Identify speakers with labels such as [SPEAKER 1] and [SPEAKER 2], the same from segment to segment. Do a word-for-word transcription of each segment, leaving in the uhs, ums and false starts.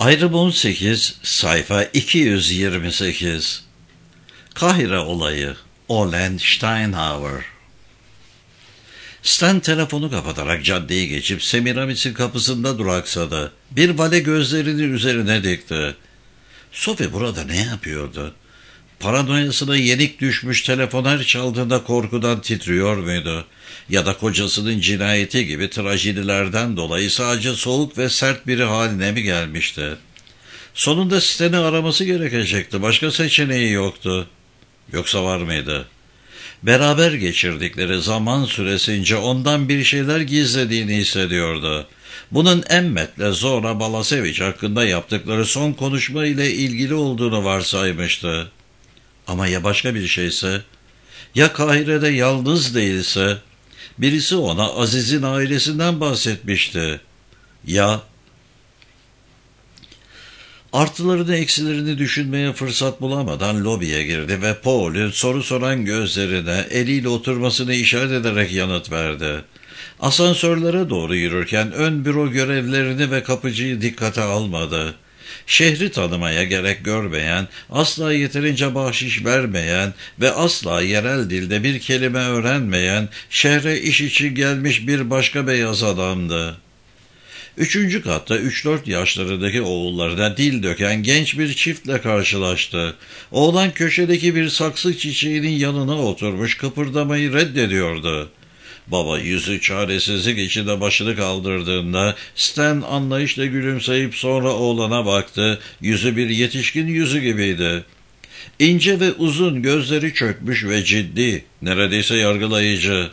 [SPEAKER 1] Ayrım on sekiz, sayfa iki yüz yirmi sekiz. Kahire olayı, Olen Steinhauer. Stan telefonu kapatarak caddeyi geçip Semiramis'in kapısında duraksadı. Bir vale gözlerini üzerine dikti. Sophie burada ne yapıyordu? Paranoyasına yenik düşmüş, telefon her çaldığında korkudan titriyor muydu? Ya da kocasının cinayeti gibi trajedilerden dolayı sadece soğuk ve sert biri haline mi gelmişti? Sonunda Stan'ı araması gerekecekti. Başka seçeneği yoktu. Yoksa var mıydı? Beraber geçirdikleri zaman süresince ondan bir şeyler gizlediğini hissediyordu. Bunun Emmet'le Zora Balasevic hakkında yaptıkları son konuşma ile ilgili olduğunu varsaymıştı. Ama ya başka bir şeyse? Ya Kahire'de yalnız değilse? Birisi ona Aziz'in ailesinden bahsetmişti. Ya... Artılarını eksilerini düşünmeye fırsat bulamadan lobiye girdi ve Paul'ün soru soran gözlerine eliyle oturmasını işaret ederek yanıt verdi. Asansörlere doğru yürürken ön büro görevlerini ve kapıcıyı dikkate almadı. Şehri tanımaya gerek görmeyen, asla yeterince bahşiş vermeyen ve asla yerel dilde bir kelime öğrenmeyen, şehre iş için gelmiş bir başka beyaz adamdı. Üçüncü katta üç dört yaşlarındaki oğullarına dil döken genç bir çiftle karşılaştı. Oğlan köşedeki bir saksı çiçeğinin yanına oturmuş kıpırdamayı reddediyordu. Baba yüzü çaresizlik içinde başını kaldırdığında Stan anlayışla gülümseyip sonra oğlana baktı. Yüzü bir yetişkin yüzü gibiydi. İnce ve uzun, gözleri çökmüş ve ciddi, neredeyse yargılayıcı.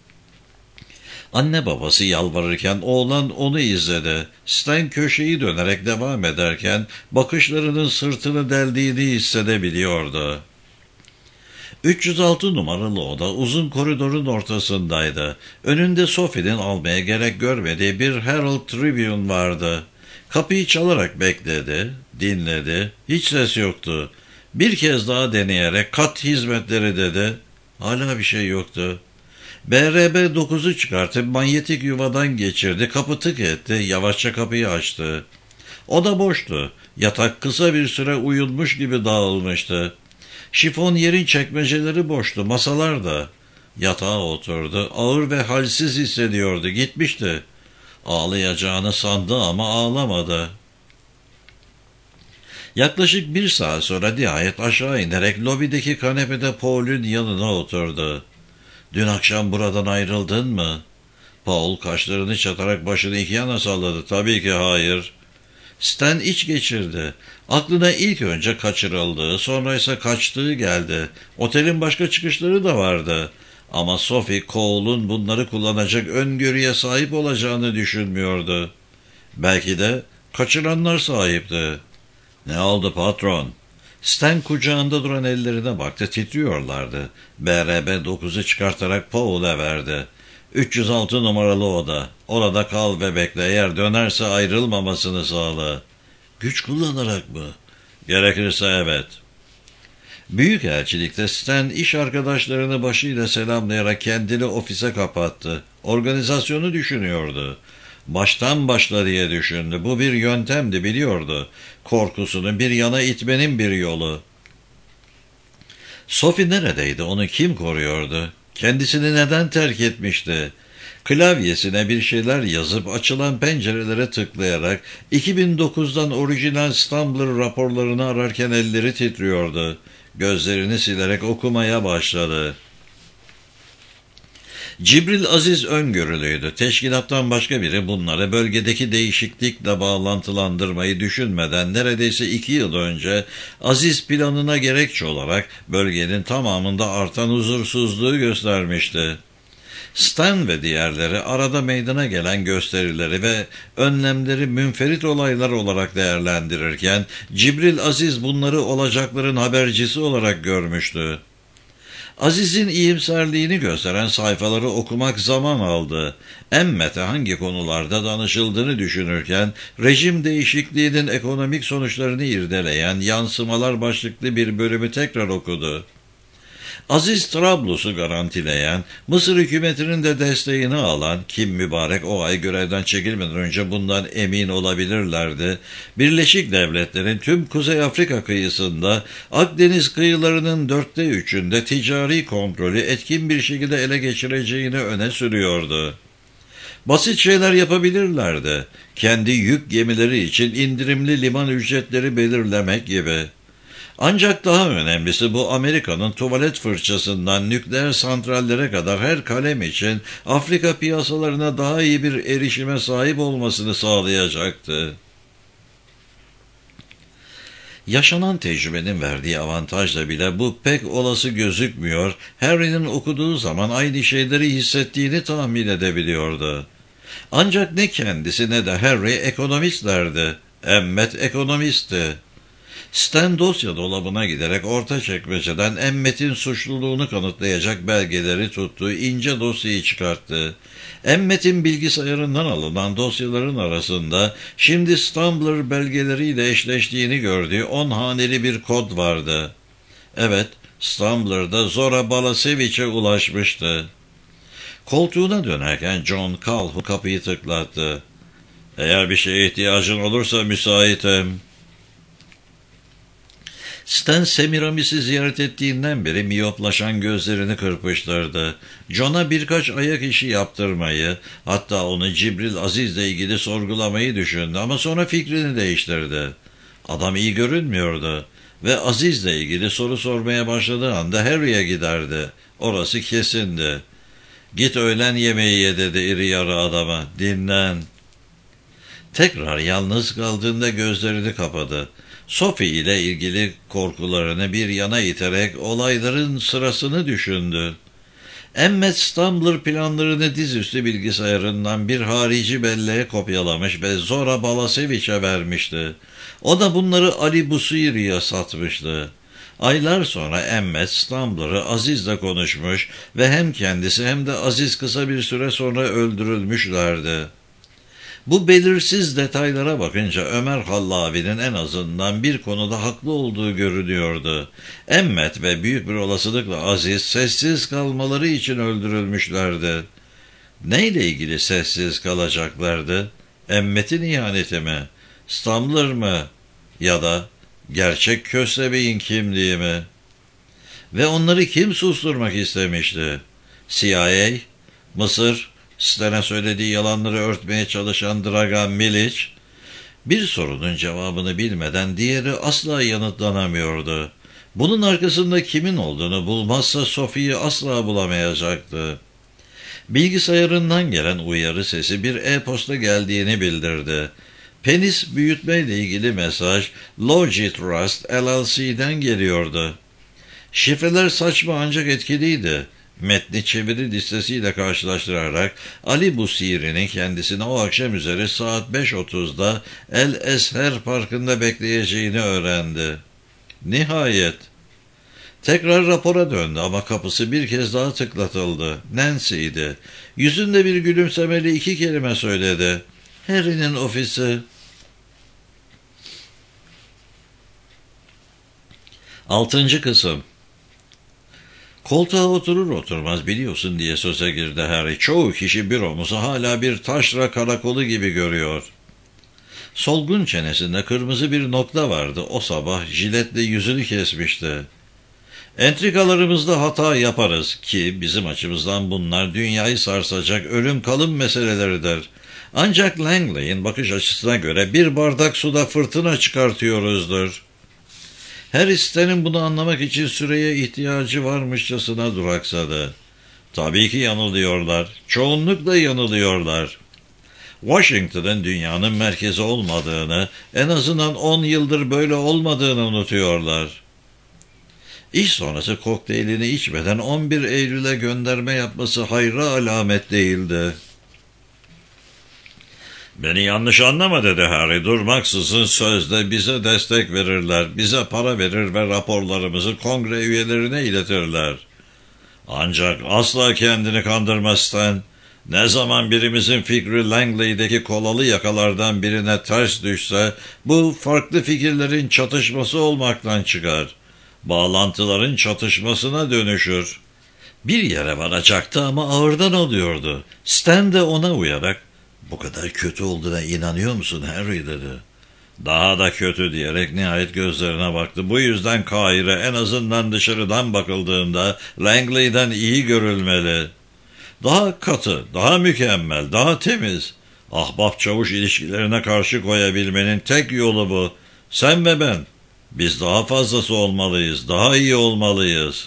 [SPEAKER 1] Anne babası yalvarırken oğlan onu izledi. Stan köşeyi dönerek devam ederken bakışlarının sırtını deldiğini hissedebiliyordu. üç yüz altı numaralı oda uzun koridorun ortasındaydı. Önünde Sophie'nin almaya gerek görmediği bir Herald Tribune vardı. Kapıyı çalarak bekledi, dinledi. Hiç ses yoktu. Bir kez daha deneyerek kat hizmetleri dedi. Hala bir şey yoktu. B R B dokuzu çıkartıp manyetik yuvadan geçirdi. Kapı tık etti. Yavaşça kapıyı açtı. Oda boştu. Yatak kısa bir süre uyunmuş gibi dağılmıştı. Şifon yerin çekmeceleri boştu. Masalar da. Yatağa oturdu. Ağır ve halsiz hissediyordu. Gitmişti. Ağlayacağını sandı ama ağlamadı. Yaklaşık bir saat sonra nihayet aşağı inerek lobideki kanepede Paul'ün yanına oturdu. "Dün akşam buradan ayrıldın mı?" Paul kaşlarını çatarak başını iki yana salladı. "Tabii ki hayır." Stan iç geçirdi. Aklına ilk önce kaçırıldığı, sonra ise kaçtığı geldi. Otelin başka çıkışları da vardı. Ama Sophie, Cole'un bunları kullanacak öngörüye sahip olacağını düşünmüyordu. Belki de kaçıranlar sahipti. "Ne oldu patron?" Stan kucağında duran ellerine baktı, titriyorlardı. B R B dokuzu çıkartarak Paul'a verdi. üç yüz altı numaralı oda. Orada kal ve bekle. Eğer dönerse ayrılmamasını sağla. Güç kullanarak mı? Gerekirse evet. Büyükelçilikte Stan iş arkadaşlarını başıyla selamlayarak kendini ofise kapattı. Organizasyonu düşünüyordu. Baştan başla diye düşündü. Bu bir yöntemdi, biliyordu. Korkusunu bir yana itmenin bir yolu. Sophie neredeydi? Onu kim koruyordu? Kendisini neden terk etmişti? Klavyesine bir şeyler yazıp açılan pencerelere tıklayarak iki bin dokuzdan orijinal Stumbler raporlarını ararken elleri titriyordu. Gözlerini silerek okumaya başladı. Cibril Aziz öngörülüydü. Teşkilattan başka biri bunları bölgedeki değişiklikle bağlantılandırmayı düşünmeden neredeyse iki yıl önce Aziz planına gerekçe olarak bölgenin tamamında artan huzursuzluğu göstermişti. Stan ve diğerleri arada meydana gelen gösterileri ve önlemleri münferit olaylar olarak değerlendirirken Cibril Aziz bunları olacakların habercisi olarak görmüştü. Aziz'in iyimserliğini gösteren sayfaları okumak zaman aldı. Emmet'e hangi konularda danışıldığını düşünürken rejim değişikliğinin ekonomik sonuçlarını irdeleyen yansımalar başlıklı bir bölümü tekrar okudu. Aziz Trablus'u garantileyen, Mısır hükümetinin de desteğini alan, kim mübarek o ay görevden çekilmeden önce bundan emin olabilirlerdi, Birleşik Devletler'in tüm Kuzey Afrika kıyısında, Akdeniz kıyılarının dörtte üçünde ticari kontrolü etkin bir şekilde ele geçireceğini öne sürüyordu. Basit şeyler yapabilirlerdi. Kendi yük gemileri için indirimli liman ücretleri belirlemek gibi. Ancak daha önemlisi bu Amerika'nın tuvalet fırçasından nükleer santrallere kadar her kalem için Afrika piyasalarına daha iyi bir erişime sahip olmasını sağlayacaktı. Yaşanan tecrübenin verdiği avantajla bile bu pek olası gözükmüyor, Harry'nin okuduğu zaman aynı şeyleri hissettiğini tahmin edebiliyordu. Ancak ne kendisi ne de Harry ekonomistlerdi. Emmet ekonomistti. Stan dosya dolabına giderek orta çekmeceden Emmet'in suçluluğunu kanıtlayacak belgeleri tuttu, ince dosyayı çıkarttı. Emmet'in bilgisayarından alınan dosyaların arasında şimdi Stumbler belgeleriyle eşleştiğini gördüğü on haneli bir kod vardı. Evet, Stumbler'da Zora Balasevic'e ulaşmıştı. Koltuğuna dönerken John Calhoun kapıyı tıklattı. "Eğer bir şeye ihtiyacın olursa müsaitim." Stan Semiramis'i ziyaret ettiğinden beri miyoplaşan gözlerini kırpıştırdı. John'a birkaç ayak işi yaptırmayı, hatta onu Cibril Aziz'le ilgili sorgulamayı düşündü ama sonra fikrini değiştirdi. Adam iyi görünmüyordu ve Aziz'le ilgili soru sormaya başladığı anda Harry'e giderdi. Orası kesindi. "Git öğlen yemeği ye," dedi iri yarı adama. "Dinlen." Tekrar yalnız kaldığında gözlerini kapadı. Sophie ile ilgili korkularını bir yana iterek olayların sırasını düşündü. Emmet Stumbler planlarını dizüstü bilgisayarından bir harici belleğe kopyalamış ve Zora Balasevic'e vermişti. O da bunları Ali Busiri'ye satmıştı. Aylar sonra Emmet Stumbler'ı Aziz'le konuşmuş ve hem kendisi hem de Aziz kısa bir süre sonra öldürülmüşlerdi. Bu belirsiz detaylara bakınca Ömer Hallavi'nin en azından bir konuda haklı olduğu görünüyordu. Emmet ve büyük bir olasılıkla Aziz sessiz kalmaları için öldürülmüşlerdi. Neyle ilgili sessiz kalacaklardı? Emmet'in ihaneti mi? Stumbler mı? Ya da gerçek köstebeğin kimliği mi? Ve onları kim susturmak istemişti? C I A, Mısır, Stan'a söylediği yalanları örtmeye çalışan Dragan Milic, bir sorunun cevabını bilmeden diğeri asla yanıtlanamıyordu. Bunun arkasında kimin olduğunu bulmazsa Sophie'yi asla bulamayacaktı. Bilgisayarından gelen uyarı sesi bir e-posta geldiğini bildirdi. Penis büyütmeyle ilgili mesaj Logitrust L L C'den geliyordu. Şifreler saçma ancak etkiliydi. Metni çeviri listesiyle karşılaştırarak Ali Busiri'nin kendisini o akşam üzeri saat beş otuzda El Esher Parkı'nda bekleyeceğini öğrendi. Nihayet. Tekrar rapora döndü ama kapısı bir kez daha tıklatıldı. Nancy'ydi. Yüzünde bir gülümsemeli iki kelime söyledi. Harry'nin ofisi. Altıncı kısım. Koltuğa oturur oturmaz biliyorsun diye söze girdi Harry. Çoğu kişi büromuzu hala bir taşra karakolu gibi görüyor. Solgun çenesinde kırmızı bir nokta vardı. O sabah jiletle yüzünü kesmişti. Entrikalarımızda hata yaparız ki bizim açımızdan bunlar dünyayı sarsacak ölüm kalım meseleleridir. Ancak Langley'in bakış açısına göre bir bardak suda fırtına çıkartıyoruzdur. Harry Stan'in bunu anlamak için süreye ihtiyacı varmışçasına duraksadı. Tabii ki yanılıyorlar. Çoğunlukla yanılıyorlar. Washington'ın dünyanın merkezi olmadığını, en azından on yıldır böyle olmadığını unutuyorlar. İş sonrası kokteylini içmeden on bir Eylül'e gönderme yapması hayra alamet değildi. "Beni yanlış anlama," dedi Harry. "Durmaksızın sözde bize destek verirler, bize para verir ve raporlarımızı kongre üyelerine iletirler. Ancak asla kendini kandırma Stan. Ne zaman birimizin fikri Langley'deki kolalı yakalardan birine ters düşse, bu farklı fikirlerin çatışması olmaktan çıkar. Bağlantıların çatışmasına dönüşür. Bir yere varacaktı ama ağırdan alıyordu. Stan de ona uyarak, "Bu kadar kötü olduğuna inanıyor musun Harry?" dedi. "Daha da kötü" diyerek nihayet gözlerine baktı. Bu yüzden Kahire en azından dışarıdan bakıldığında Langley'den iyi görülmeli. Daha katı, daha mükemmel, daha temiz. Ahbap çavuş ilişkilerine karşı koyabilmenin tek yolu bu. Sen ve ben. Biz daha fazlası olmalıyız, daha iyi olmalıyız.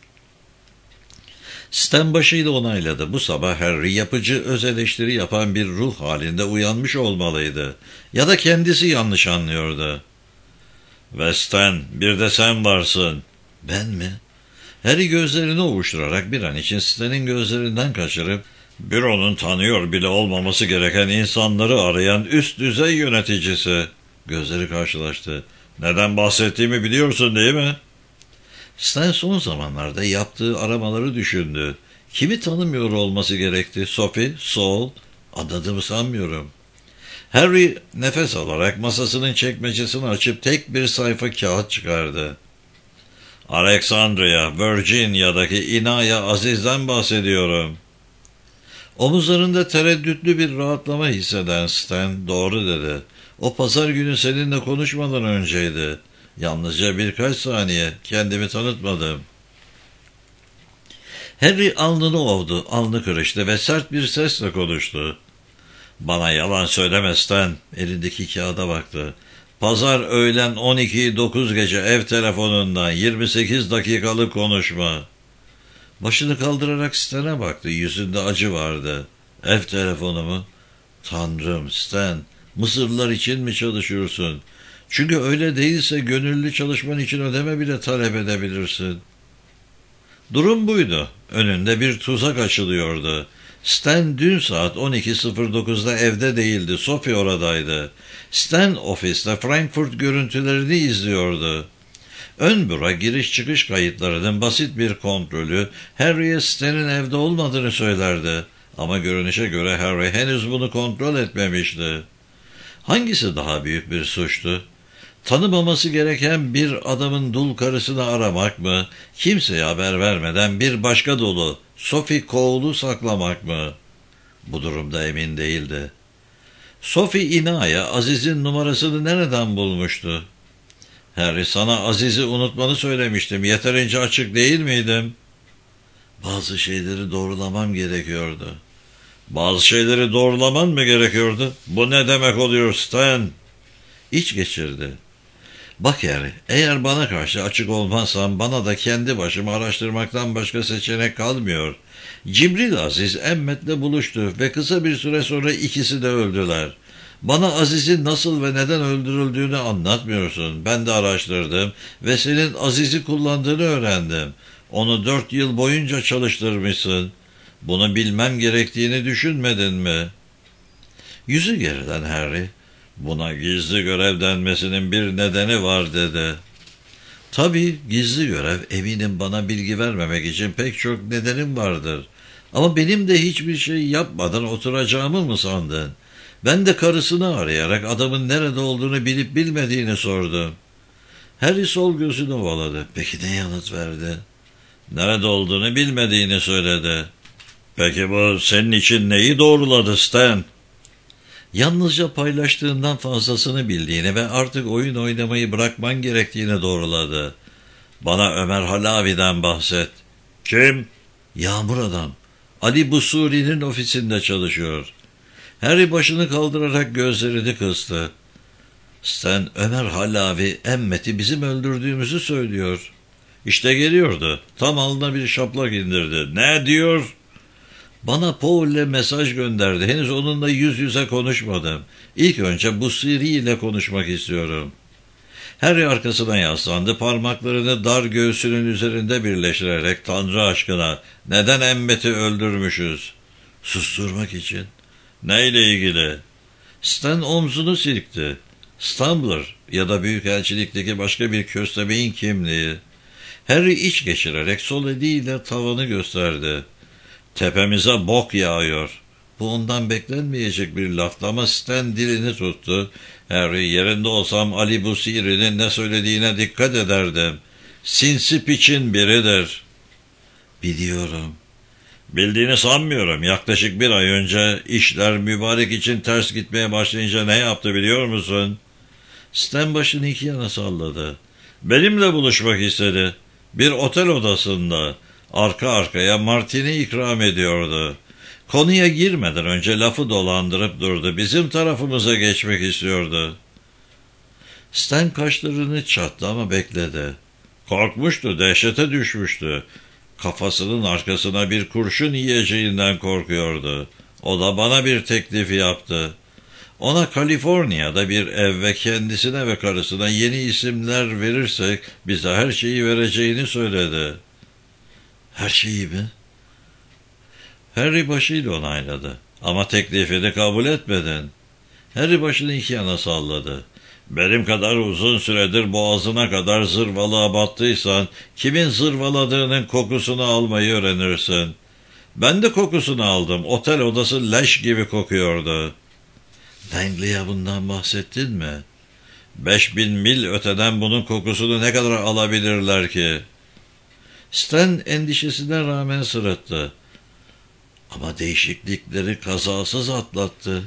[SPEAKER 1] Stan başıyla onayladı. Bu sabah Harry yapıcı öz eleştiri yapan bir ruh halinde uyanmış olmalıydı. Ya da kendisi yanlış anlıyordu. "Ve Stan, bir de sen varsın." "Ben mi?" Harry gözlerini ovuşturarak bir an için Stan'in gözlerinden kaçırıp, "Büronun tanıyor bile olmaması gereken insanları arayan üst düzey yöneticisi." Gözleri karşılaştı. "Neden bahsettiğimi biliyorsun değil mi?" Stan son zamanlarda yaptığı aramaları düşündü. Kimi tanımıyor olması gerekti? Sophie, Saul, anladığımı sanmıyorum. Harry nefes alarak masasının çekmecesini açıp tek bir sayfa kağıt çıkardı. "Alexandria, Virginia'daki Inaya Aziz'den bahsediyorum." Omuzlarında tereddütlü bir rahatlama hisseden Stan, "Doğru" dedi. "O pazar günü seninle konuşmadan önceydi. Yalnızca birkaç saniye, kendimi tanıtmadım." Harry alnını ovdu, alnı kırıştı ve sert bir sesle konuştu. "Bana yalan söyleme Stan." Elindeki kağıda baktı. "Pazar öğlen on ikiyi dokuz gece ev telefonundan yirmi sekiz dakikalık konuşma." Başını kaldırarak Stan'a baktı. Yüzünde acı vardı. "Ev telefonu mu?" "Tanrım Stan, Mısırlılar için mi çalışıyorsun? Çünkü öyle değilse gönüllü çalışman için ödeme bile talep edebilirsin." Durum buydu. Önünde bir tuzak açılıyordu. Stan dün saat on iki sıfır dokuzda evde değildi. Sophie oradaydı. Stan ofiste Frankfurt görüntülerini izliyordu. Ön büro giriş çıkış kayıtlarının basit bir kontrolü Harry'e Stan'in evde olmadığını söylerdi. Ama görünüşe göre Harry henüz bunu kontrol etmemişti. Hangisi daha büyük bir suçtu? Tanımaması gereken bir adamın dul karısını aramak mı? Kimseye haber vermeden bir başka dolu, Sophie Cole'u saklamak mı? Bu durumda emin değildi. Sophie Inaya Aziz'in numarasını nereden bulmuştu? "Harry, sana Aziz'i unutmanı söylemiştim. Yeterince açık değil miydim?" "Bazı şeyleri doğrulamam gerekiyordu." "Bazı şeyleri doğrulaman mı gerekiyordu? Bu ne demek oluyor Stan?" İç geçirdi. "Bak Harry, eğer bana karşı açık olmazsan bana da kendi başıma araştırmaktan başka seçenek kalmıyor. Cibril Aziz Emmet'le buluştu ve kısa bir süre sonra ikisi de öldüler. Bana Aziz'in nasıl ve neden öldürüldüğünü anlatmıyorsun. Ben de araştırdım ve senin Aziz'i kullandığını öğrendim. Onu dört yıl boyunca çalıştırmışsın. Bunu bilmem gerektiğini düşünmedin mi?" Yüzü geriden Harry, "Buna gizli görev denmesinin bir nedeni var" dedi. "Tabii gizli görev, eminim bana bilgi vermemek için pek çok nedenim vardır. Ama benim de hiçbir şey yapmadan oturacağımı mı sandın? Ben de karısını arayarak adamın nerede olduğunu bilip bilmediğini sordum." Harry sol gözünü ovaladı. "Peki ne yanıt verdi?" "Nerede olduğunu bilmediğini söyledi." "Peki bu senin için neyi doğruladı Stan?" "Yalnızca paylaştığından fazlasını bildiğini ve artık oyun oynamayı bırakman gerektiğini doğruladı." "Bana Ömer Halavi'den bahset." "Kim?" "Yağmur adam. Ali Busuri'nin ofisinde çalışıyor." Harry başını kaldırarak gözlerini kıstı. "Stan, Ömer Halavi Emmet'i bizim öldürdüğümüzü söylüyor." "İşte geliyordu. Tam alnına bir şaplak indirdi." "Ne diyor?" "Bana Paul'le mesaj gönderdi. Henüz onunla yüz yüze konuşmadım. İlk önce Busiri ile konuşmak istiyorum." Harry arkasına yaslandı. Parmaklarını dar göğsünün üzerinde birleştirerek, "Tanrı aşkına, neden Emmet'i öldürmüşüz?" "Susturmak için." "Neyle ilgili?" Stan omzunu silkti. "Stumbler ya da büyükelçilikteki başka bir köstebeğin kimliği." Harry iç geçirerek sol eliyle tavanı gösterdi. "Tepemize bok yağıyor." Bu ondan beklenmeyecek bir laftı ama Stan dilini tuttu. "Harry, yerinde olsam Ali Busiri'nin ne söylediğine dikkat ederdim. Sinsi piçin biridir.
[SPEAKER 2] Biliyorum.
[SPEAKER 1] Bildiğini sanmıyorum. Yaklaşık bir ay önce işler mübarek için ters gitmeye başlayınca ne yaptı biliyor musun?
[SPEAKER 2] Stan başını iki yana salladı.
[SPEAKER 1] Benimle buluşmak istedi. Bir otel odasında arka arkaya martini ikram ediyordu. Konuya girmeden önce lafı dolandırıp durdu. Bizim tarafımıza geçmek istiyordu.
[SPEAKER 2] Stan kaşlarını çattı ama bekledi.
[SPEAKER 1] Korkmuştu, dehşete düşmüştü. Kafasının arkasına bir kurşun yiyeceğinden korkuyordu. O da bana bir teklif yaptı. Ona Kaliforniya'da bir ev ve kendisine ve karısına yeni isimler verirsek bize her şeyi vereceğini söyledi.
[SPEAKER 2] Her şeyi mi?
[SPEAKER 1] Harry başıyla onayladı. Ama teklifini kabul etmedin.
[SPEAKER 2] Harry başını iki yana salladı.
[SPEAKER 1] Benim kadar uzun süredir boğazına kadar zırvalığa battıysan kimin zırvaladığının kokusunu almayı öğrenirsin. Ben de kokusunu aldım. Otel odası leş gibi kokuyordu.
[SPEAKER 2] Langley'e bundan bahsettin mi?
[SPEAKER 1] Beş bin mil öteden bunun kokusunu ne kadar alabilirler ki?
[SPEAKER 2] Stan endişesine rağmen sırıttı. Ama değişiklikleri kazasız atlattı.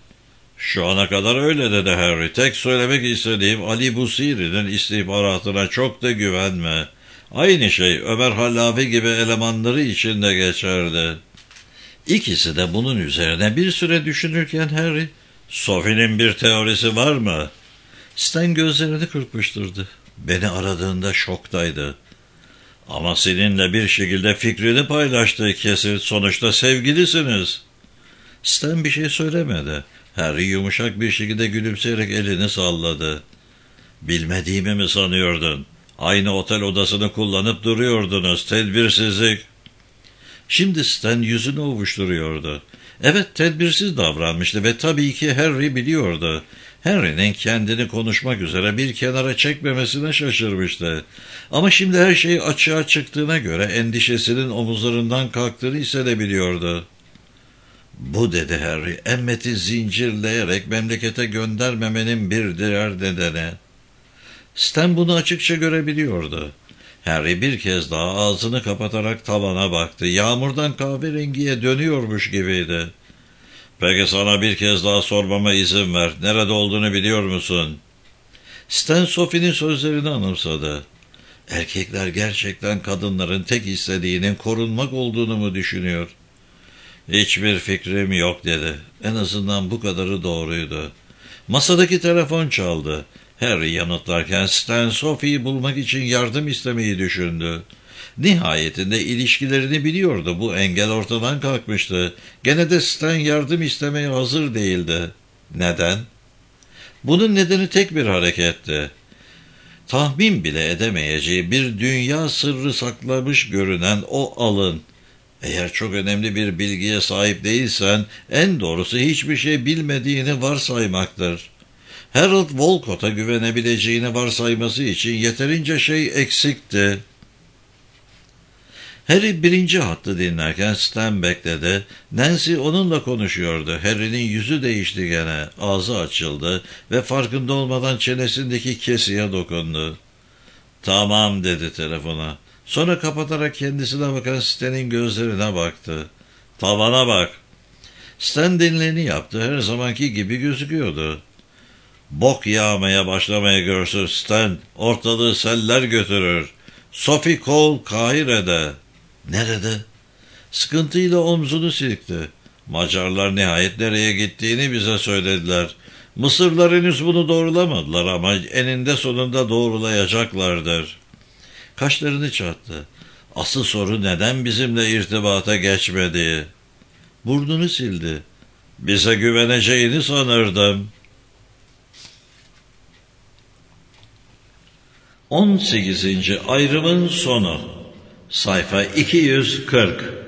[SPEAKER 1] Şu ana kadar öyle dedi Harry. Tek söylemek istediğim Ali Busiri'nin istihbaratına çok da güvenme. Aynı şey Ömer Hallafi gibi elemanları için de geçerli.
[SPEAKER 2] İkisi de bunun üzerine bir süre düşünürken Harry,
[SPEAKER 1] Sophie'nin bir teorisi var mı?
[SPEAKER 2] Stan gözlerini kırpıştırdı. Beni aradığında şoktaydı.
[SPEAKER 1] Ama seninle bir şekilde fikrini paylaştığı kesin. Sonuçta sevgilisiniz.
[SPEAKER 2] Stan bir şey söylemedi.
[SPEAKER 1] Harry yumuşak bir şekilde gülümseyerek elini salladı. Bilmediğimi mi sanıyordun? Aynı otel odasını kullanıp duruyordunuz. Tedbirsizlik.
[SPEAKER 2] Şimdi Stan yüzünü ovuşturuyordu. Evet, tedbirsiz davranmıştı ve tabii ki Harry biliyordu. Harry'nin kendini konuşmak üzere bir kenara çekmemesine şaşırmıştı. Ama şimdi her şey açığa çıktığına göre endişesinin omuzlarından kalktığını hissedebiliyordu. Bu, dedi Harry, Emmet'i zincirleyerek memlekete göndermemenin bir diğer nedeni. Stan bunu açıkça görebiliyordu. Harry bir kez daha ağzını kapatarak tavana baktı. Yağmurdan kahverengiye dönüyormuş gibiydi.
[SPEAKER 1] Peki sana bir kez daha sormama izin ver. Nerede olduğunu biliyor musun?
[SPEAKER 2] Stan Sophie'nin sözlerini anımsadı. Erkekler gerçekten kadınların tek istediğinin korunmak olduğunu mu düşünüyor?
[SPEAKER 1] Hiçbir fikrim yok, dedi.
[SPEAKER 2] En azından bu kadarı doğruydu. Masadaki telefon çaldı. Harry yanıtlarken Stan Sophie'yi bulmak için yardım istemeyi düşündü. Nihayetinde ilişkilerini biliyordu. Bu engel ortadan kalkmıştı. Gene de Stan yardım istemeye hazır değildi. Neden? Bunun nedeni tek bir hareketti. Tahmin bile edemeyeceği bir dünya sırrı saklamış görünen o alın. Eğer çok önemli bir bilgiye sahip değilsen, en doğrusu hiçbir şey bilmediğini varsaymaktır. Harold Walcott'a güvenebileceğini varsayması için yeterince şey eksikti. Harry birinci hattı dinlerken Stan bekledi. Nancy onunla konuşuyordu. Harry'nin yüzü değişti gene. Ağzı açıldı ve farkında olmadan çenesindeki kesiye dokundu.
[SPEAKER 1] Tamam, dedi telefona.
[SPEAKER 2] Sonra kapatarak kendisine bakan Stan'in gözlerine baktı.
[SPEAKER 1] Tavana bak.
[SPEAKER 2] Stan dinleni yaptı. Her zamanki gibi gözüküyordu.
[SPEAKER 1] Bok yağmaya başlamaya görsün Stan. Ortalığı seller götürür. Sophie Cole Kahire'de.
[SPEAKER 2] Nerede? Sıkıntıyla omzunu silkti.
[SPEAKER 1] Macarlar nihayet nereye gittiğini bize söylediler. Mısırlar henüz bunu doğrulamadılar ama eninde sonunda doğrulayacaklardır.
[SPEAKER 2] Kaşlarını çattı.
[SPEAKER 1] Asıl soru neden bizimle irtibata geçmedi?
[SPEAKER 2] Burnunu sildi.
[SPEAKER 1] Bize güveneceğini sanırdım.
[SPEAKER 2] on sekizinci ayrımın sonu. Sayfa iki yüz kırk.